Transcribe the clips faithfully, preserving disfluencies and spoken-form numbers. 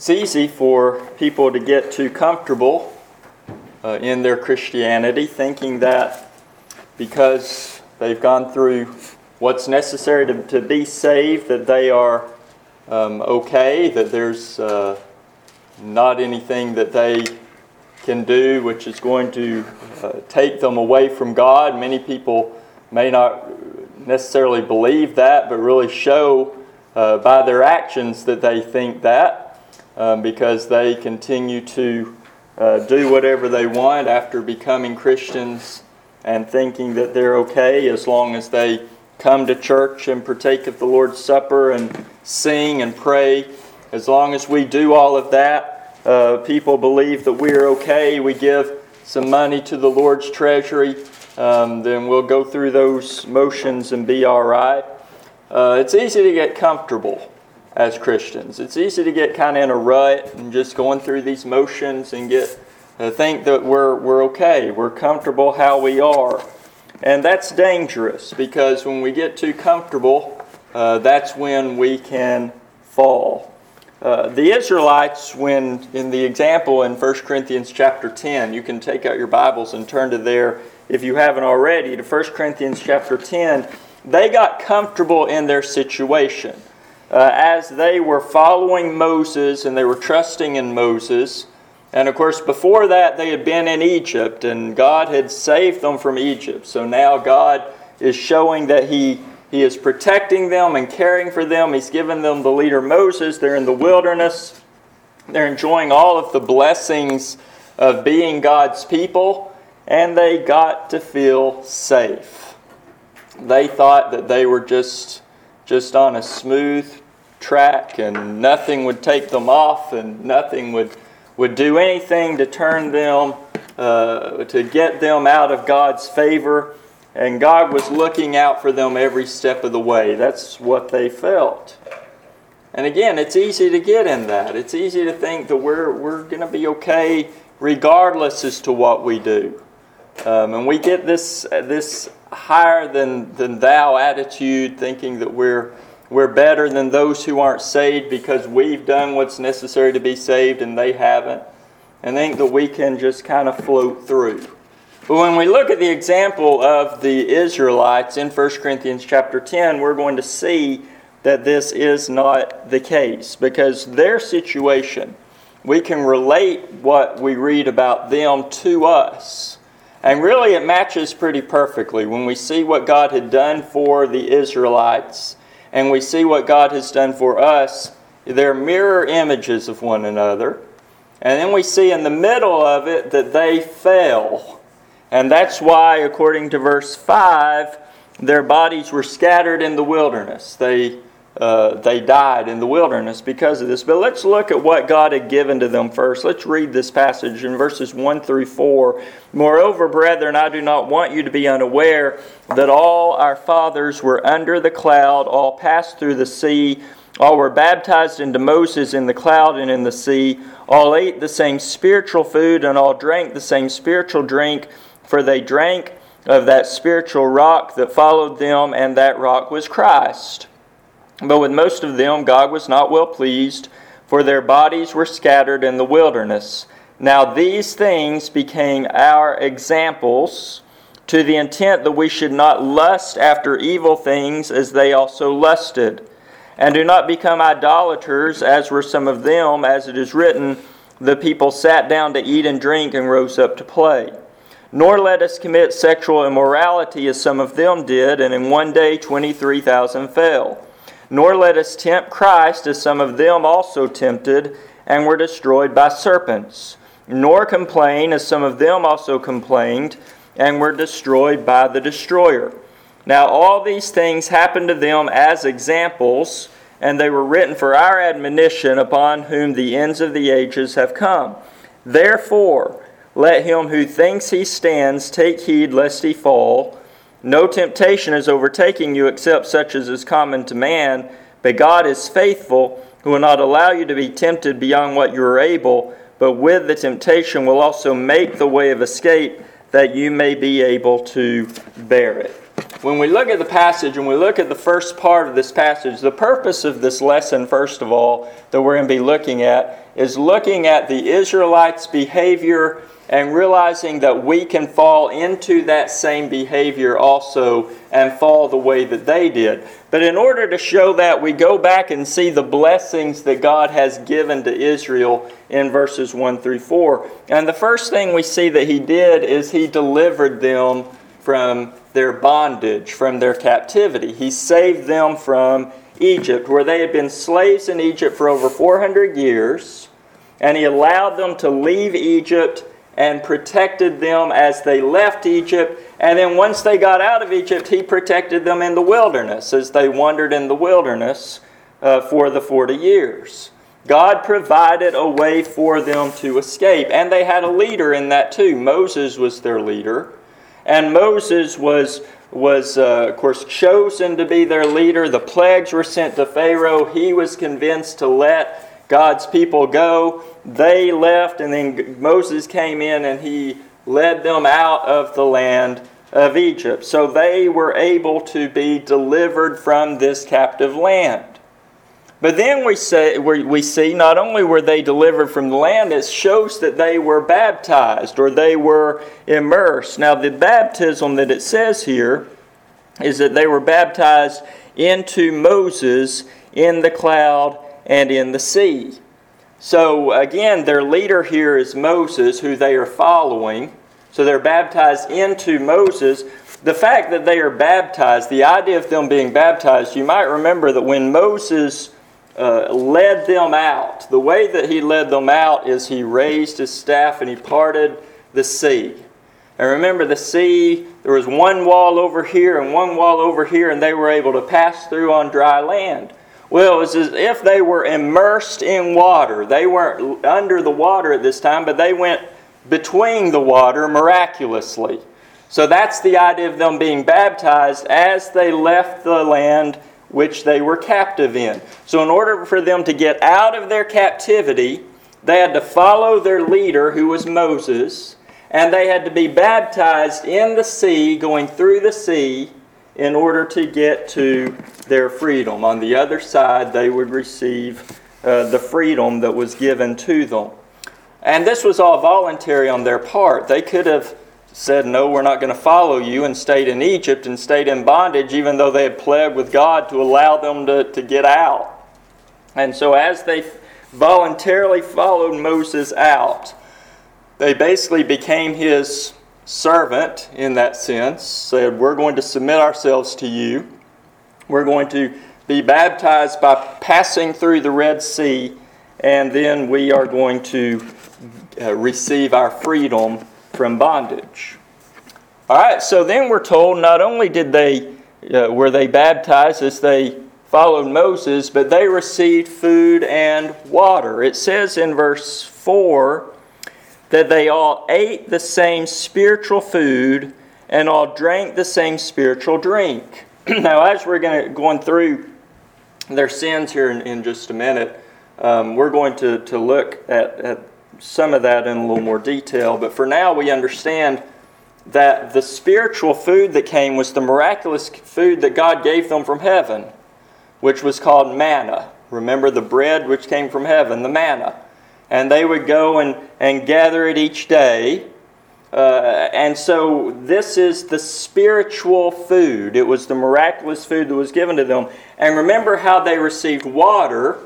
It's easy for people to get too comfortable uh, in their Christianity, thinking that because they've gone through what's necessary to, to be saved, that they are um, okay, that there's uh, not anything that they can do which is going to uh, take them away from God. Many people may not necessarily believe that, but really show uh, by their actions that they think that. Um, because they continue to uh, do whatever they want after becoming Christians and thinking that they're okay as long as they come to church and partake of the Lord's Supper and sing and pray. As long as we do all of that, uh, people believe that we're okay. We give some money to the Lord's treasury, um, then we'll go through those motions and be all right. Uh, it's easy to get comfortable as Christians. It's easy to get kind of in a rut and just going through these motions and get uh, think that we're we're okay, we're comfortable how we are, and that's dangerous because when we get too comfortable, uh, that's when we can fall. Uh, the Israelites, when in the example in First Corinthians chapter ten, you can take out your Bibles and turn to there if you haven't already to First Corinthians chapter ten. They got comfortable in their situation. Uh, as they were following Moses and they were trusting in Moses. And of course, before that, they had been in Egypt and God had saved them from Egypt. So now God is showing that He, he is protecting them and caring for them. He's given them the leader Moses. They're in the wilderness. They're enjoying all of the blessings of being God's people. And they got to feel safe. They thought that they were just... just on a smooth track and nothing would take them off and nothing would, would do anything to turn them, uh, to get them out of God's favor. And God was looking out for them every step of the way. That's what they felt. And again, it's easy to get in that. It's easy to think that we're, we're going to be okay regardless as to what we do. Um, and we get this this higher than, than thou attitude, thinking that we're we're better than those who aren't saved because we've done what's necessary to be saved and they haven't. And think that we can just kind of float through. But when we look at the example of the Israelites in First Corinthians chapter ten, we're going to see that this is not the case. Because their situation, we can relate what we read about them to us. And really it matches pretty perfectly when we see what God had done for the Israelites and we see what God has done for us. They're mirror images of one another. And then we see in the middle of it that they fell. And that's why, according to verse five, their bodies were scattered in the wilderness. They Uh, they died in the wilderness because of this. But let's look at what God had given to them first. Let's read this passage in verses one through four. Moreover, brethren, I do not want you to be unaware that all our fathers were under the cloud, all passed through the sea, all were baptized into Moses in the cloud and in the sea, all ate the same spiritual food, and all drank the same spiritual drink, for they drank of that spiritual rock that followed them, and that rock was Christ. But with most of them God was not well pleased, for their bodies were scattered in the wilderness. Now these things became our examples, to the intent that we should not lust after evil things as they also lusted. And do not become idolaters, as were some of them, as it is written, the people sat down to eat and drink and rose up to play. Nor let us commit sexual immorality as some of them did, and in one day twenty-three thousand fell. Nor let us tempt Christ, as some of them also tempted, and were destroyed by serpents. Nor complain, as some of them also complained, and were destroyed by the destroyer. Now all these things happened to them as examples, and they were written for our admonition, upon whom the ends of the ages have come. Therefore, let him who thinks he stands take heed lest he fall. No temptation is overtaking you except such as is common to man, but God is faithful, who will not allow you to be tempted beyond what you are able, but with the temptation will also make the way of escape, that you may be able to bear it. when we look at the passage and we look at the first part of this passage, the purpose of this lesson, first of all, that we're going to be looking at, is looking at the Israelites' behavior and realizing that we can fall into that same behavior also and fall the way that they did. But in order to show that, we go back and see the blessings that God has given to Israel in verses one through four. And the first thing we see that He did is He delivered them from their bondage, from their captivity. He saved them from Egypt, where they had been slaves in Egypt for over four hundred years, and He allowed them to leave Egypt and protected them as they left Egypt. And then once they got out of Egypt, He protected them in the wilderness as they wandered in the wilderness uh, for the forty years. God provided a way for them to escape. And they had a leader in that too. Moses was their leader. And Moses was, was uh, of course, chosen to be their leader. The plagues were sent to Pharaoh. He was convinced to let God's people go. They left, and then Moses came in and he led them out of the land of Egypt. So they were able to be delivered from this captive land. But then we say we see not only were they delivered from the land, it shows that they were baptized or they were immersed. Now the baptism that it says here is that they were baptized into Moses in the cloud and in the sea. So again, their leader here is Moses, who they are following. So they're baptized into Moses. The fact that they are baptized, the idea of them being baptized, you might remember that when Moses uh, led them out, the way that he led them out is he raised his staff and he parted the sea. And remember, the sea, there was one wall over here and one wall over here, and they were able to pass through on dry land. Well, it was as if they were immersed in water. They weren't under the water at this time, but they went between the water miraculously. So that's the idea of them being baptized as they left the land which they were captive in. So in order for them to get out of their captivity, they had to follow their leader, who was Moses, and they had to be baptized in the sea, going through the sea, in order to get to their freedom. On the other side, they would receive uh, the freedom that was given to them. And this was all voluntary on their part. They could have said, no, we're not going to follow you, and stayed in Egypt and stayed in bondage, even though they had pled with God to allow them to, to get out. And so as they voluntarily followed Moses out, they basically became his servant in that sense, said, we're going to submit ourselves to you. We're going to be baptized by passing through the Red Sea, and then we are going to uh, receive our freedom from bondage. All right, so then we're told not only did they uh, were they baptized as they followed Moses, but they received food and water. It says in verse four that they all ate the same spiritual food and all drank the same spiritual drink. Now, as we're going to going through their sins here in, in just a minute, um, we're going to, to look at, at some of that in a little more detail. But for now, we understand that the spiritual food that came was the miraculous food that God gave them from heaven, which was called manna. Remember the bread which came from heaven, the manna. And they would go and, and gather it each day. Uh, and so this is the spiritual food. It was the miraculous food that was given to them. And remember how they received water.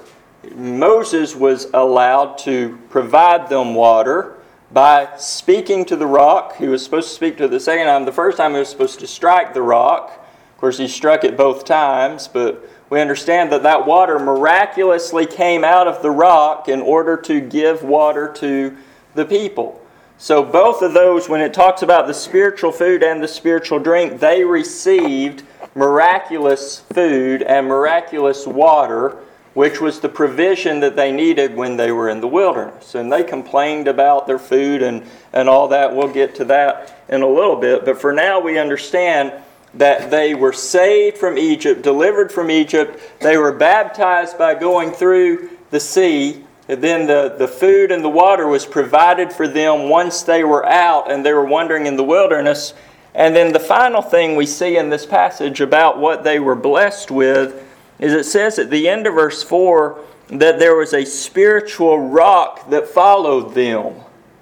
Moses was allowed to provide them water by speaking to the rock. He was supposed to speak to it the second time. The first time he was supposed to strike the rock. Of course, he struck it both times, but we understand that that water miraculously came out of the rock in order to give water to the people. So both of those, when it talks about the spiritual food and the spiritual drink, they received miraculous food and miraculous water, which was the provision that they needed when they were in the wilderness. And they complained about their food and, and all that. We'll get to that in a little bit. But for now, we understand that they were saved from Egypt, delivered from Egypt. They were baptized by going through the sea. And then the, the food and the water was provided for them once they were out and they were wandering in the wilderness. And then the final thing we see in this passage about what they were blessed with is it says at the end of verse four that there was a spiritual rock that followed them.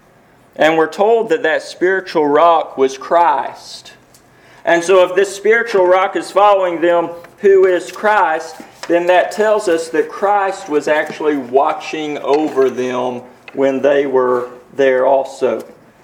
And we're told that that spiritual rock was Christ. And so if this spiritual rock is following them, who is Christ, then that tells us that Christ was actually watching over them when they were there also.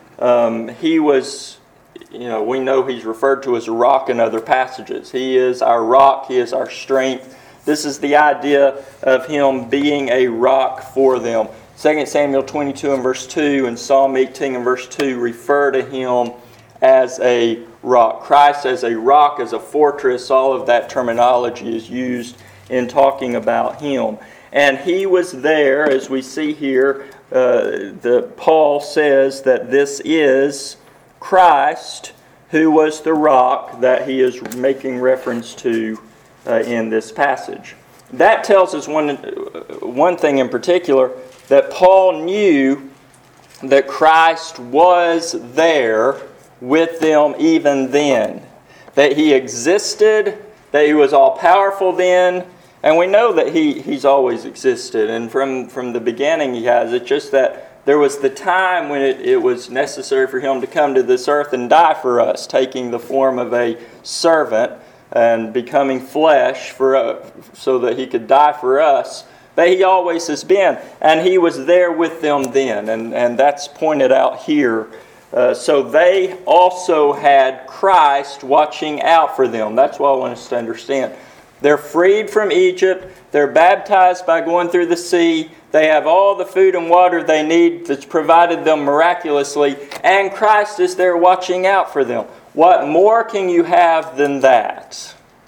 Um, he was, you know, we know he's referred to as a rock in other passages. He is our rock. He is our strength. This is the idea of him being a rock for them. Second Samuel twenty-two and verse two and Psalm eighteen and verse two refer to him as a rock. Christ as a rock, as a fortress, all of that terminology is used in talking about him. And he was there, as we see here, uh, the, Paul says that this is Christ, who was the rock that he is making reference to uh, in this passage. That tells us one, one thing in particular, that Paul knew that Christ was there with them even then. That he existed, that he was all-powerful then, and we know that he, he's always existed. And from, from the beginning he has. It's just that there was the time when it, it was necessary for him to come to this earth and die for us, taking the form of a servant and becoming flesh for uh, so that he could die for us. But he always has been. And he was there with them then. And, and that's pointed out here. Uh, so they also had Christ watching out for them. That's what I want us to understand. They're freed from Egypt. They're baptized by going through the sea. They have all the food and water they need that's provided them miraculously. And Christ is there watching out for them. What more can you have than that?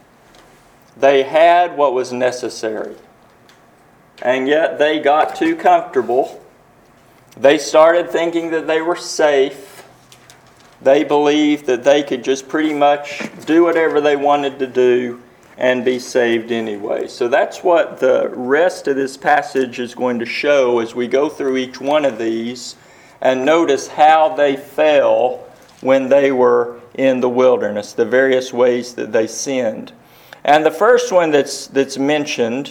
They had what was necessary. And yet they got too comfortable. They started thinking that they were safe. They believed that they could just pretty much do whatever they wanted to do and be saved anyway. So that's what the rest of this passage is going to show as we go through each one of these and notice how they fell when they were in the wilderness, the various ways that they sinned. And the first one that's that's mentioned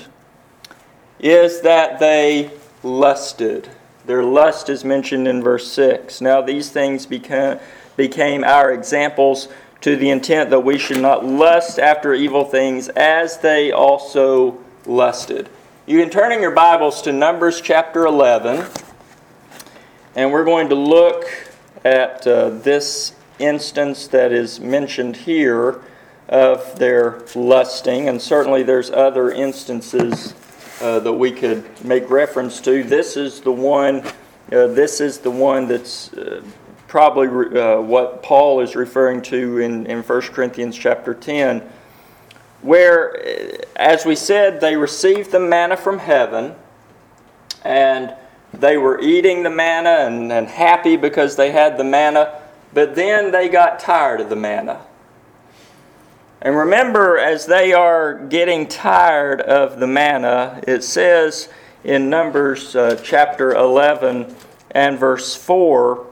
is that they lusted. Their lust is mentioned in verse six. Now these things became, became our examples to the intent that we should not lust after evil things as they also lusted. You can turn in your Bibles to Numbers chapter eleven. And we're going to look at uh, this instance that is mentioned here of their lusting. And certainly there's other instances Uh, that we could make reference to. This is the one. Uh, this is the one that's uh, probably re- uh, what Paul is referring to in in First Corinthians chapter ten, where, as we said, they received the manna from heaven, and they were eating the manna and, and happy because they had the manna. But then they got tired of the manna. And remember, as they are getting tired of the manna, it says in Numbers uh, chapter eleven and verse four,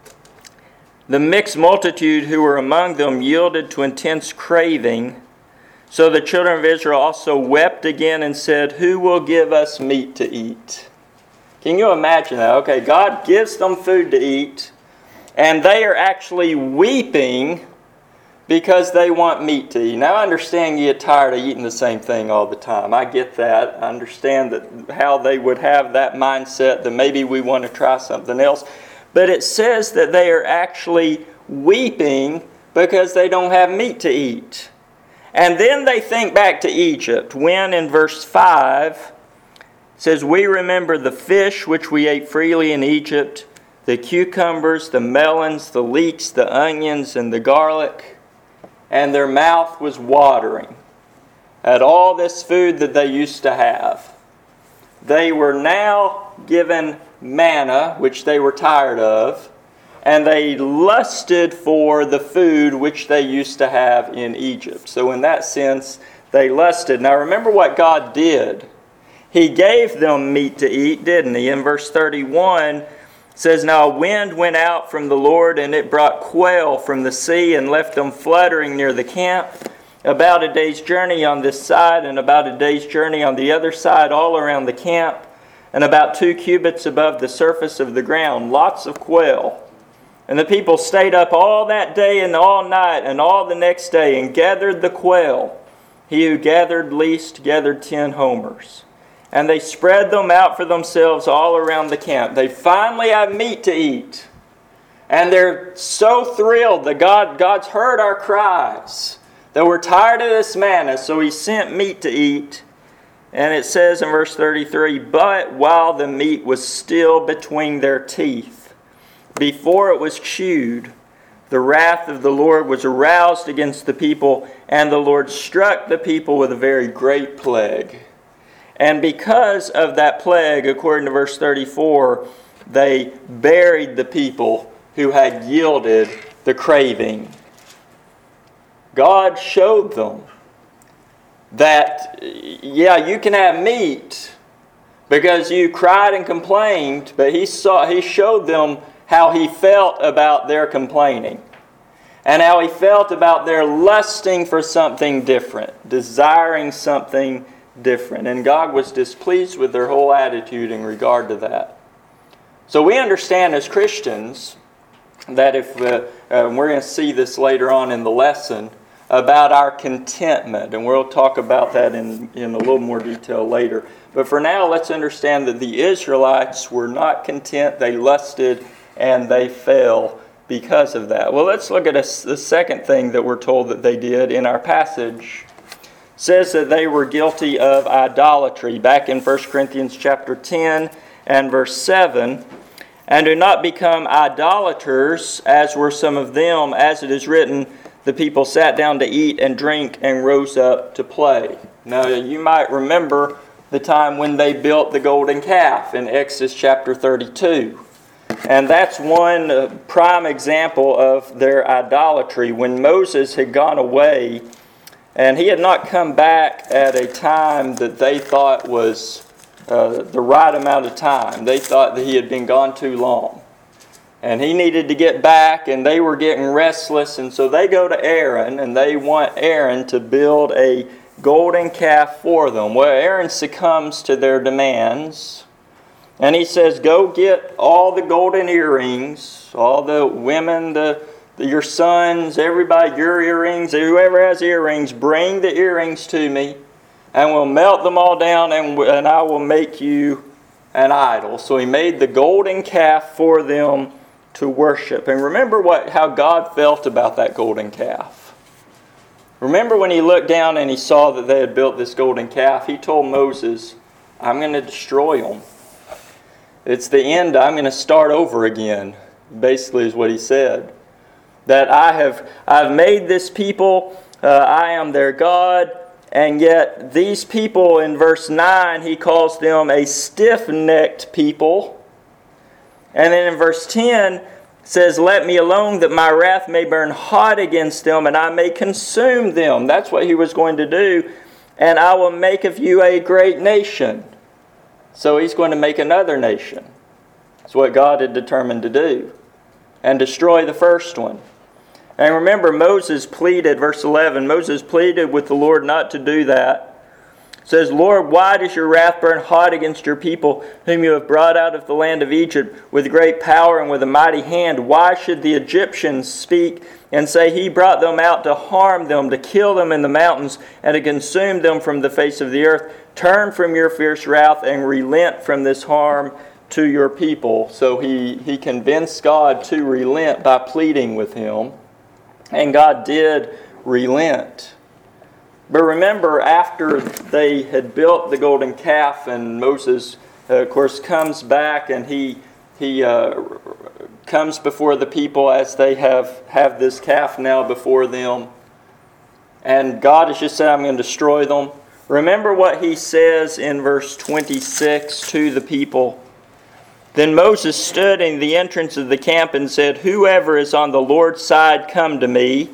the mixed multitude who were among them yielded to intense craving. So the children of Israel also wept again and said, "Who will give us meat to eat?" Can you imagine that? Okay, God gives them food to eat, and they are actually weeping because they want meat to eat. Now I understand you get tired of eating the same thing all the time. I get that. I understand that how they would have that mindset that maybe we want to try something else. But it says that they are actually weeping because they don't have meat to eat. And then they think back to Egypt when in verse five it says, "We remember the fish which we ate freely in Egypt, the cucumbers, the melons, the leeks, the onions, and the garlic." And their mouth was watering at all this food that they used to have. They were now given manna, which they were tired of, and they lusted for the food which they used to have in Egypt. So in that sense, they lusted. Now remember what God did. He gave them meat to eat, didn't he? In verse thirty-one, It says, "Now a wind went out from the Lord, and it brought quail from the sea and left them fluttering near the camp, about a day's journey on this side and about a day's journey on the other side, all around the camp, and about two cubits above the surface of the ground, lots of quail. And the people stayed up all that day and all night and all the next day and gathered the quail. He who gathered least gathered ten homers. And they spread them out for themselves all around the camp." They finally have meat to eat. And they're so thrilled that God, God's heard our cries, that we're tired of this manna, so He sent meat to eat. And it says in verse thirty-three, "But while the meat was still between their teeth, before it was chewed, the wrath of the Lord was aroused against the people, and the Lord struck the people with a very great plague. And because of that plague," according to verse thirty-four, "they buried the people who had yielded the craving." God showed them that, yeah, you can have meat because you cried and complained, but he saw, he showed them how He felt about their complaining and how He felt about their lusting for something different, desiring something different. And God was displeased with their whole attitude in regard to that. So we understand as Christians that if, uh, uh, we're going to see this later on in the lesson, about our contentment, and we'll talk about that in, in a little more detail later. But for now, let's understand that the Israelites were not content. They lusted and they fell because of that. Well, let's look at a, the second thing that we're told that they did in our passage. It says that they were guilty of idolatry. Back in First Corinthians chapter ten and verse seven, "And do not become idolaters, as were some of them, as it is written, the people sat down to eat and drink and rose up to play." Now, you might remember the time when they built the golden calf in Exodus chapter thirty-two. And that's one uh, prime example of their idolatry. When Moses had gone away, and he had not come back at a time that they thought was uh, the right amount of time. They thought that he had been gone too long. And he needed to get back, and they were getting restless. And so they go to Aaron, and they want Aaron to build a golden calf for them. Well, Aaron succumbs to their demands. And he says, "Go get all the golden earrings, all the women, the, the your sons, everybody, your earrings, whoever has earrings, bring the earrings to me, and we'll melt them all down, and, and I will make you an idol." So he made the golden calf for them to worship. And remember what how God felt about that golden calf. Remember when He looked down and He saw that they had built this golden calf, He told Moses, "I'm going to destroy them. It's the end. I'm going to start over again," basically is what He said. That I have I've made this people, uh, I am their God, and yet these people, in verse nine, He calls them a stiff-necked people. And then in verse ten, it says, "Let me alone, that my wrath may burn hot against them, and I may consume them." That's what He was going to do. "And I will make of you a great nation." So He's going to make another nation. That's what God had determined to do. And destroy the first one. And remember, Moses pleaded, verse eleven, Moses pleaded with the Lord not to do that. It says, "Lord, why does your wrath burn hot against your people, whom you have brought out of the land of Egypt with great power and with a mighty hand? Why should the Egyptians speak and say, He brought them out to harm them, to kill them in the mountains, and to consume them from the face of the earth? Turn from your fierce wrath and relent from this harm to your people." So he, he convinced God to relent by pleading with Him. And God did relent. But remember, after they had built the golden calf, and Moses, uh, of course, comes back and he he uh, comes before the people as they have, have this calf now before them. And God has just said, "I'm going to destroy them." Remember what He says in verse twenty-six to the people. "Then Moses stood in the entrance of the camp and said, Whoever is on the Lord's side, come to me.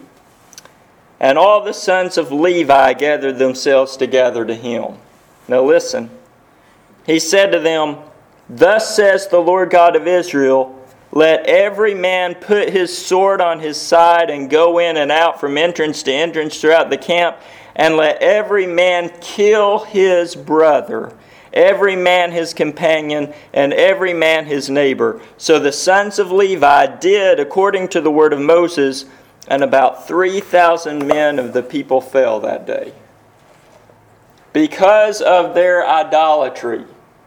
And all the sons of Levi gathered themselves together to him." Now listen. He said to them, Thus says the Lord God of Israel, let every man put his sword on his side and go in and out from entrance to entrance throughout the camp, and let every man kill his brother, every man his companion, and every man his neighbor. So the sons of Levi did according to the word of Moses, and about three thousand men of the people fell that day. Because of their idolatry,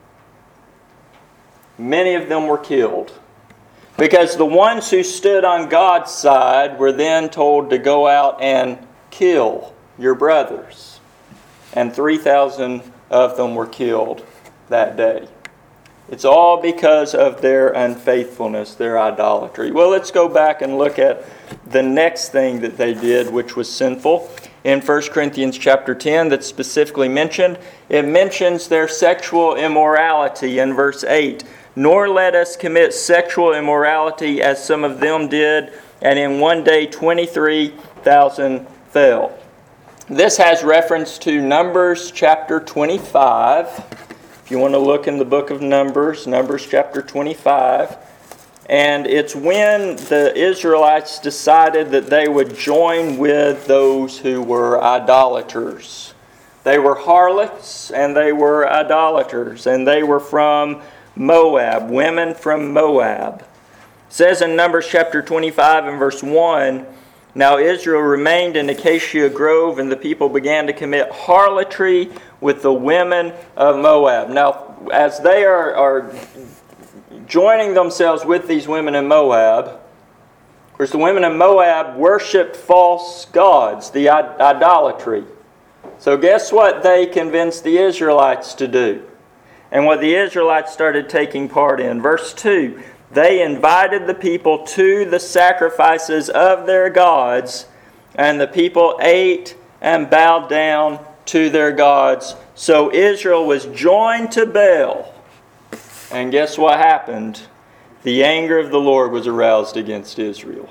many of them were killed. Because the ones who stood on God's side were then told to go out and kill your brothers. And three thousand of them were killed that day. It's all because of their unfaithfulness, their idolatry. Well, let's go back and look at the next thing that they did, which was sinful. In First Corinthians chapter ten, that's specifically mentioned, it mentions their sexual immorality in verse eight. Nor let us commit sexual immorality as some of them did, and in one day twenty-three thousand fell. This has reference to Numbers chapter twenty-five. If you want to look in the book of Numbers, Numbers chapter twenty-five. And it's when the Israelites decided that they would join with those who were idolaters. They were harlots and they were idolaters, and they were from Moab, women from Moab. It says in Numbers chapter twenty-five and verse one, now Israel remained in Acacia Grove, and the people began to commit harlotry with the women of Moab. Now, as they are, are joining themselves with these women in Moab, of course the women in Moab worshipped false gods, the idolatry. So guess what they convinced the Israelites to do? And what the Israelites started taking part in. Verse two, they invited the people to the sacrifices of their gods, and the people ate and bowed down to their gods. So Israel was joined to Baal. And guess what happened? The anger of the Lord was aroused against Israel.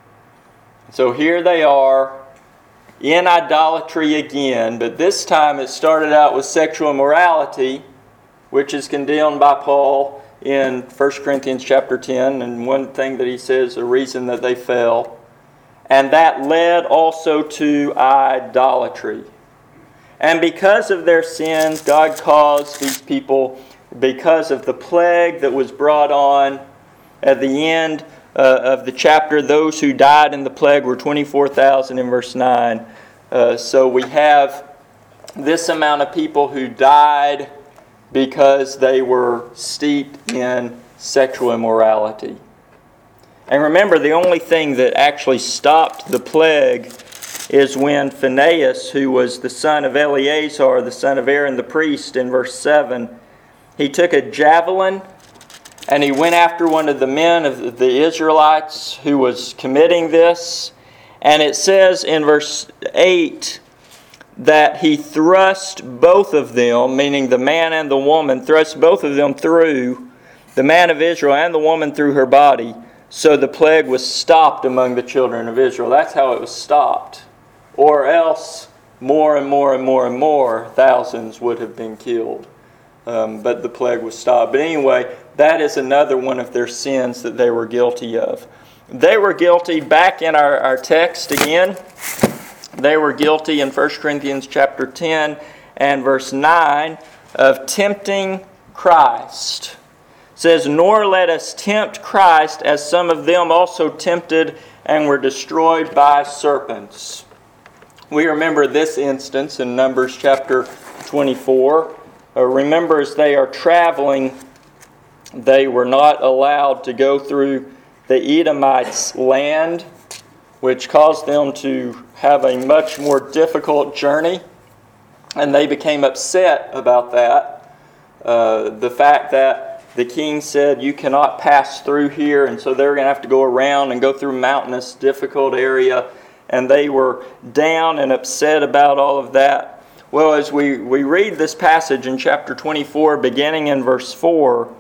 So here they are in idolatry again, but this time it started out with sexual immorality, which is condemned by Paul in First Corinthians chapter ten, and one thing that he says, a reason that they fell. And that led also to idolatry. And because of their sins, God caused these people, because of the plague that was brought on at the end uh, of the chapter, those who died in the plague were twenty-four thousand in verse nine. Uh, so we have this amount of people who died because they were steeped in sexual immorality. And remember, the only thing that actually stopped the plague is when Phinehas, who was the son of Eleazar, the son of Aaron the priest, in verse seven, he took a javelin and he went after one of the men of the Israelites who was committing this. And it says in verse eight that he thrust both of them, meaning the man and the woman, thrust both of them through, the man of Israel and the woman through her body. So the plague was stopped among the children of Israel. That's how it was stopped. Or else more and more and more and more thousands would have been killed. Um, but the plague was stopped. But anyway, that is another one of their sins that they were guilty of. They were guilty, back in our, our text again, they were guilty in First Corinthians chapter ten and verse nine of tempting Christ. It says, nor let us tempt Christ, as some of them also tempted and were destroyed by serpents. We remember this instance in Numbers chapter twenty-four. Uh, remember, as they are traveling, they were not allowed to go through the Edomites' land, which caused them to have a much more difficult journey. And they became upset about that. Uh, the fact that the king said, you cannot pass through here, and so they were going to have to go around and go through mountainous, difficult area. And they were down and upset about all of that. Well, as we, we read this passage in chapter twenty-four, beginning in verse four,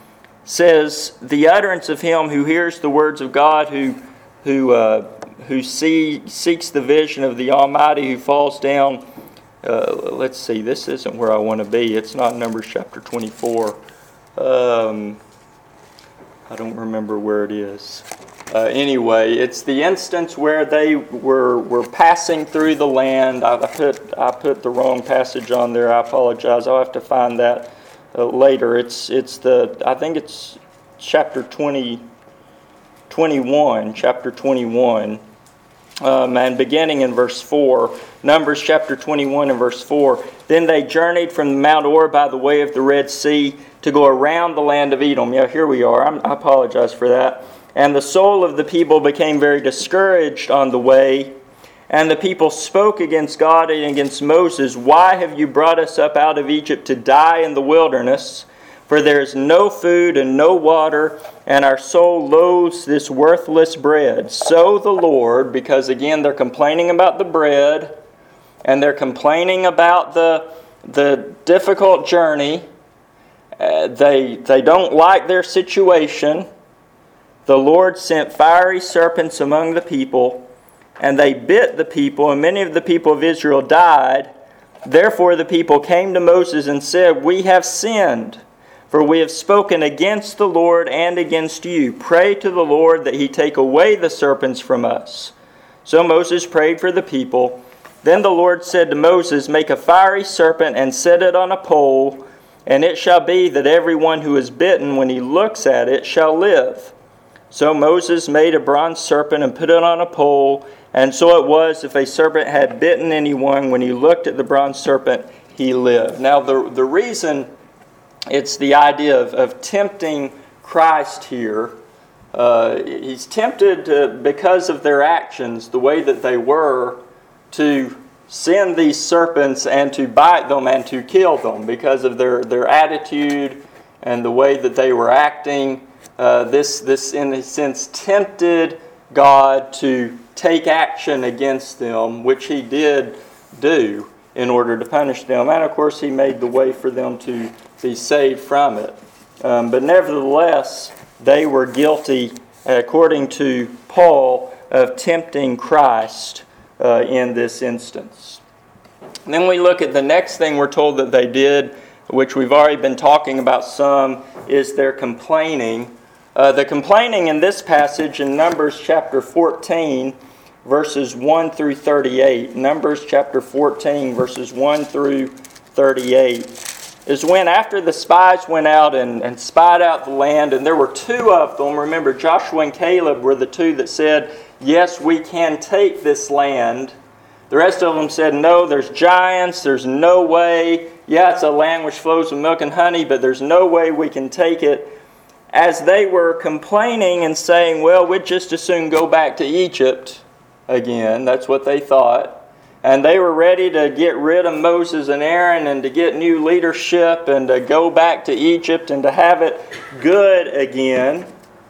says, the utterance of him who hears the words of God, who who uh, who see, seeks the vision of the Almighty, who falls down. Uh, let's see, this isn't where I want to be. It's not Numbers chapter twenty-four. Um, I don't remember where it is. Uh, anyway, it's the instance where they were were passing through the land. I put I put the wrong passage on there. I apologize. I'll have to find that uh, later. It's it's the I think it's chapter twenty, twenty-one, chapter twenty-one, um, and beginning in verse four. Numbers chapter twenty-one and verse four. Then they journeyed from Mount Or by the way of the Red Sea to go around the land of Edom. Yeah, here we are. I'm, I apologize for that. And the soul of the people became very discouraged on the way. And the people spoke against God and against Moses. Why have you brought us up out of Egypt to die in the wilderness? For there is no food and no water, and our soul loathes this worthless bread. So the Lord, because again they're complaining about the bread, and they're complaining about the, the difficult journey, uh, they, they don't like their situation. The Lord sent fiery serpents among the people, and they bit the people, and many of the people of Israel died. Therefore the people came to Moses and said, We have sinned, for we have spoken against the Lord and against you. Pray to the Lord that he take away the serpents from us. So Moses prayed for the people. Then the Lord said to Moses, Make a fiery serpent and set it on a pole, and it shall be that everyone who is bitten, when he looks at it, shall live. So Moses made a bronze serpent and put it on a pole, and so it was, if a serpent had bitten anyone, when he looked at the bronze serpent, he lived. Now the, the reason it's the idea of, of tempting Christ here, uh, he's tempted to, because of their actions, the way that they were, to send these serpents and to bite them and to kill them because of their, their attitude and the way that they were acting. Uh, this, this, in a sense, tempted God to take action against them, which he did do in order to punish them. And, of course, he made the way for them to be saved from it. Um, but nevertheless, they were guilty, according to Paul, of tempting Christ uh, in this instance. And then we look at the next thing we're told that they did, which we've already been talking about some, is their complaining. Uh, the complaining in this passage in Numbers chapter fourteen, verses one through thirty-eight. Numbers chapter fourteen, verses one through thirty-eight, is when after the spies went out and, and spied out the land, and there were two of them. Remember, Joshua and Caleb were the two that said, yes, we can take this land. The rest of them said, no, there's giants, there's no way. Yeah, it's a land which flows with milk and honey, but there's no way we can take it. As they were complaining and saying, well, we'd just as soon go back to Egypt again. That's what they thought. And they were ready to get rid of Moses and Aaron and to get new leadership and to go back to Egypt and to have it good again.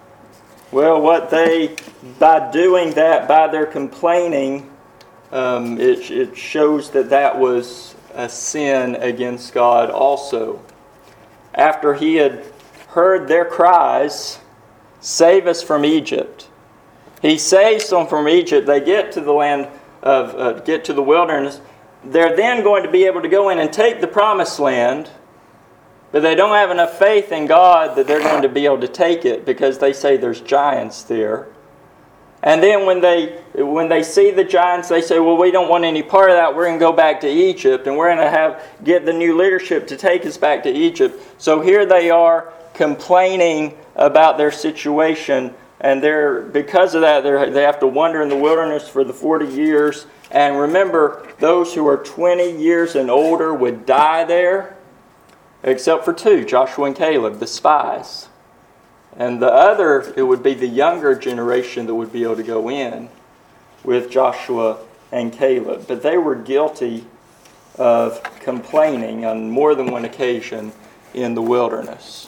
Well, what they, by doing that, by their complaining, um, it, it shows that that was a sin against God also. After he had heard their cries, save us from Egypt. He saves them from Egypt. They get to the land of, uh, get to the wilderness. They're then going to be able to go in and take the promised land, but they don't have enough faith in God that they're going to be able to take it because they say there's giants there. And then when they when they see the giants, they say, well, we don't want any part of that. We're going to go back to Egypt, and we're going to have get the new leadership to take us back to Egypt. So here they are complaining about their situation, and they're because of that they're, they have to wander in the wilderness for the forty years. And remember, those who are twenty years and older would die there, except for two, Joshua and Caleb, the spies. And the other, it would be the younger generation that would be able to go in with Joshua and Caleb. But they were guilty of complaining on more than one occasion in the wilderness.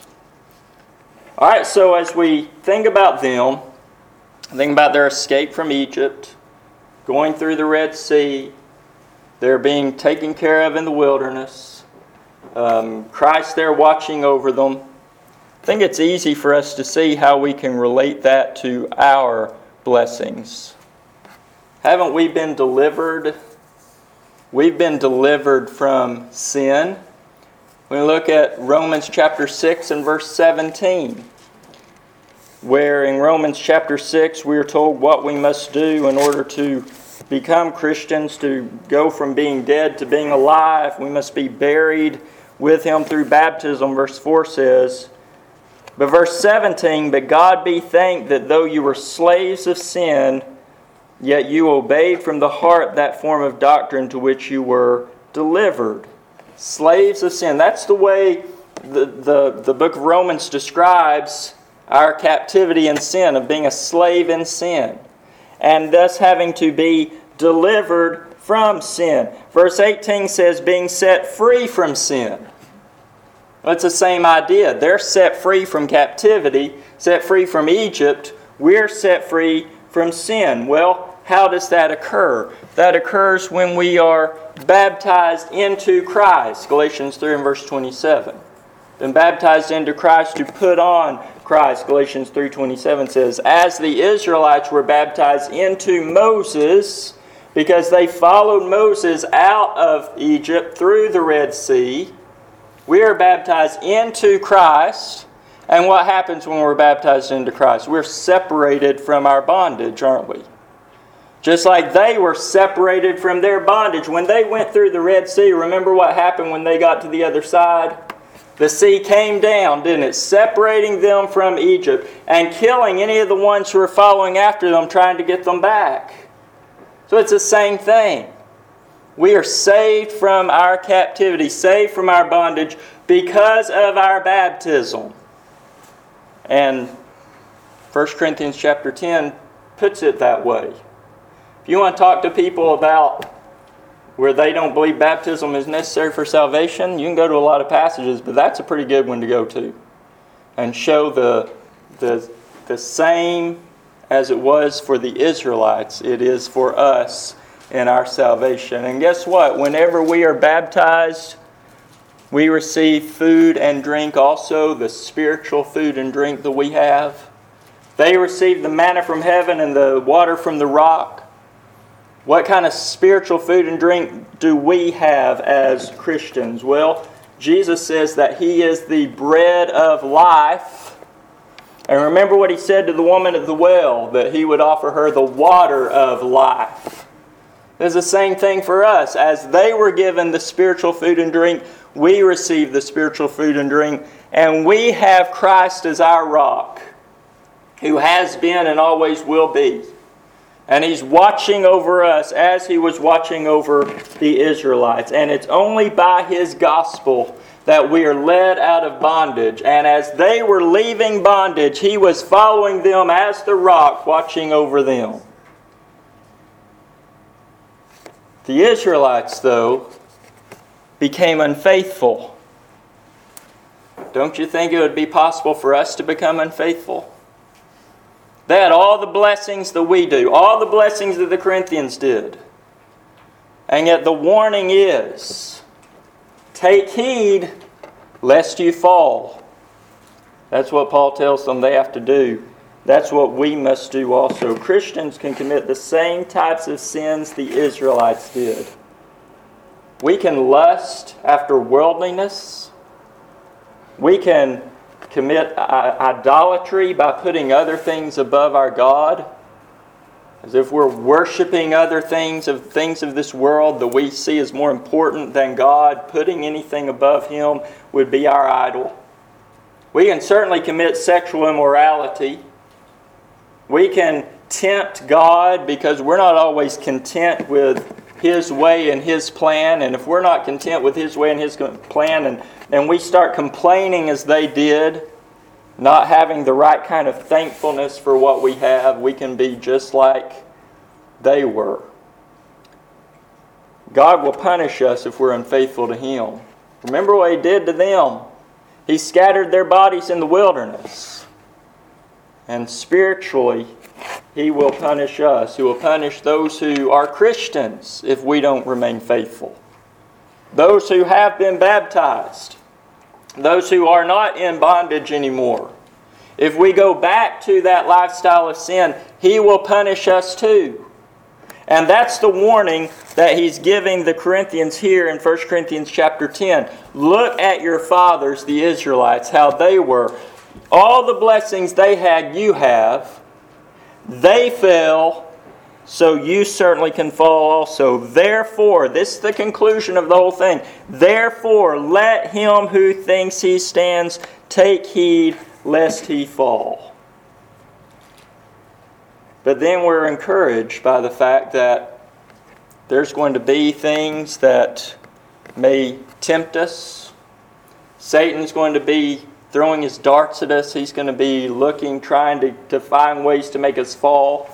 All right, so as we think about them, think about their escape from Egypt, going through the Red Sea, they're being taken care of in the wilderness, um, Christ there watching over them. I think it's easy for us to see how we can relate that to our blessings. Haven't we been delivered? We've been delivered from sin. We look at Romans chapter six and verse seventeen, where in Romans chapter six we are told what we must do in order to become Christians, to go from being dead to being alive. We must be buried with Him through baptism, verse four says. But verse seventeen, but God be thanked that though you were slaves of sin, yet you obeyed from the heart that form of doctrine to which you were delivered. Slaves of sin. That's the way the, the, the book of Romans describes our captivity in sin, of being a slave in sin, and thus having to be delivered from sin. Verse eighteen says, being set free from sin. Well, it's the same idea. They're set free from captivity, set free from Egypt. We're set free from sin. Well, how does that occur? That occurs when we are baptized into Christ. Galatians three and verse twenty-seven. Been baptized into Christ to put on Christ. Galatians three twenty-seven says, as the Israelites were baptized into Moses, because they followed Moses out of Egypt through the Red Sea, we are baptized into Christ. And what happens when we're baptized into Christ? We're separated from our bondage, aren't we? Just like they were separated from their bondage. When they went through the Red Sea, remember what happened when they got to the other side? The sea came down, didn't it? Separating them from Egypt and killing any of the ones who were following after them, trying to get them back. So it's the same thing. We are saved from our captivity, saved from our bondage because of our baptism. And First Corinthians chapter ten puts it that way. If you want to talk to people about where they don't believe baptism is necessary for salvation, you can go to a lot of passages, but that's a pretty good one to go to and show the, the, the same as it was for the Israelites, it is for us in our salvation. And guess what? Whenever we are baptized, we receive food and drink also, the spiritual food and drink that we have. They receive the manna from heaven and the water from the rock. What kind of spiritual food and drink do we have as Christians? Well, Jesus says that He is the bread of life. And remember what He said to the woman at the well, that He would offer her the water of life. It's the same thing for us. As they were given the spiritual food and drink, we receive the spiritual food and drink. And we have Christ as our rock, who has been and always will be. And He's watching over us as He was watching over the Israelites. And it's only by His gospel that we are led out of bondage. And as they were leaving bondage, He was following them as the rock, watching over them. The Israelites, though, became unfaithful. Don't you think it would be possible for us to become unfaithful? They had all the blessings that we do, all the blessings that the Corinthians did. And yet the warning is, take heed lest you fall. That's what Paul tells them they have to do. That's what we must do also. Christians can commit the same types of sins the Israelites did. We can lust after worldliness. We can commit idolatry by putting other things above our God, as if we're worshiping other things of things of this world that we see as more important than God. Putting anything above Him would be our idol. We can certainly commit sexual immorality. We can tempt God because we're not always content with His way and His plan. And if we're not content with His way and His plan, and, and we start complaining as they did, not having the right kind of thankfulness for what we have, we can be just like they were. God will punish us if we're unfaithful to Him. Remember what He did to them. He scattered their bodies in the wilderness. And spiritually, He will punish us. He will punish those who are Christians if we don't remain faithful. Those who have been baptized. Those who are not in bondage anymore. If we go back to that lifestyle of sin, He will punish us too. And that's the warning that he's giving the Corinthians here in First Corinthians chapter ten. Look at your fathers, the Israelites, how they were. All the blessings they had, you have. They fell, so you certainly can fall also. Therefore, this is the conclusion of the whole thing. Therefore, let him who thinks he stands take heed lest he fall. But then we're encouraged by the fact that there's going to be things that may tempt us. Satan's going to be throwing his darts at us. He's going to be looking, trying to, to find ways to make us fall.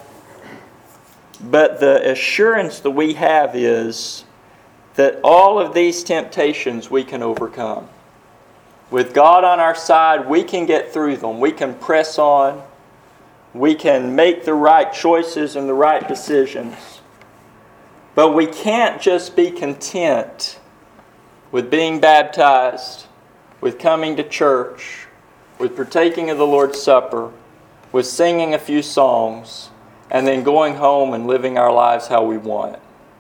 But the assurance that we have is that all of these temptations we can overcome. With God on our side, we can get through them. We can press on. We can make the right choices and the right decisions. But we can't just be content with being baptized, with coming to church, with partaking of the Lord's Supper, with singing a few songs, and then going home and living our lives how we want.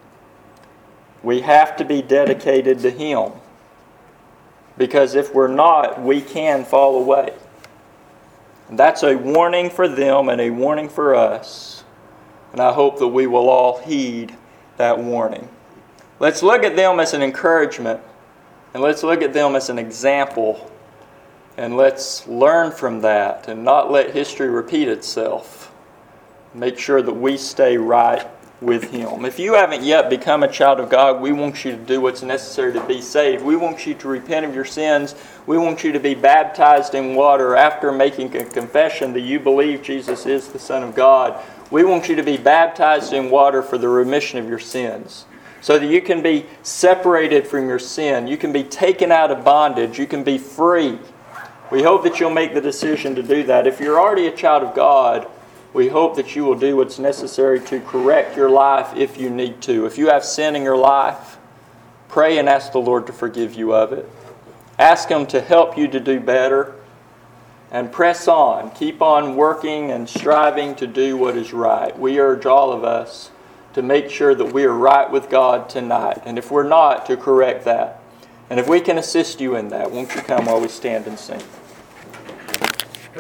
We have to be dedicated to Him. Because if we're not, we can fall away. And that's a warning for them and a warning for us. And I hope that we will all heed that warning. Let's look at them as an encouragement. And let's look at them as an example. And let's learn from that and not let history repeat itself. Make sure that we stay right with Him. If you haven't yet become a child of God, we want you to do what's necessary to be saved. We want you to repent of your sins. We want you to be baptized in water after making a confession that you believe Jesus is the Son of God. We want you to be baptized in water for the remission of your sins, so that you can be separated from your sin. You can be taken out of bondage. You can be free. We hope that you'll make the decision to do that. If you're already a child of God, we hope that you will do what's necessary to correct your life if you need to. If you have sin in your life, pray and ask the Lord to forgive you of it. Ask Him to help you to do better. And press on. Keep on working and striving to do what is right. We urge all of us to make sure that we are right with God tonight. And if we're not, to correct that. And if we can assist you in that, won't you come while we stand and sing?